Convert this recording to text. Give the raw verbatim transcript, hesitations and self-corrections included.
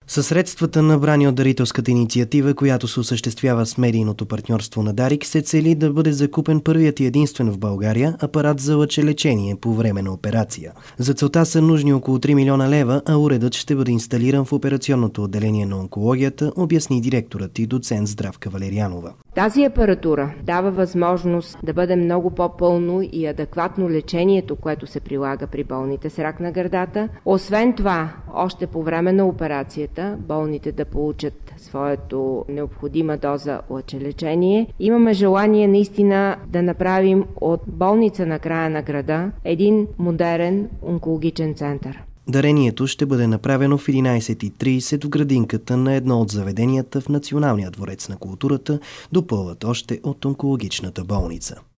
Със средствата, набрани от дарителската инициатива, която се осъществява с медийното партньорство на Дарик, се цели да бъде закупен първият и единствен в България апарат за лъчелечение по време на операция. За целта са нужни около три милиона лева, а уредът ще бъде инсталиран в операционното отделение на онкологията, обясни директорът и доцент Здравка Валерианова. Тази апаратура дава възможност да бъде много по-пълно и адекватно лечението, което се прилага при болните с рак на гърдата. Освен това, още по време на операцията, болните да получат своето необходима доза лъчелечение. Имаме желание наистина да направим от болница на края на града един модерен онкологичен център. Дарението ще бъде направено в единайсет и трийсет в градинката на едно от заведенията в Националния дворец на културата, допълват още от онкологичната болница.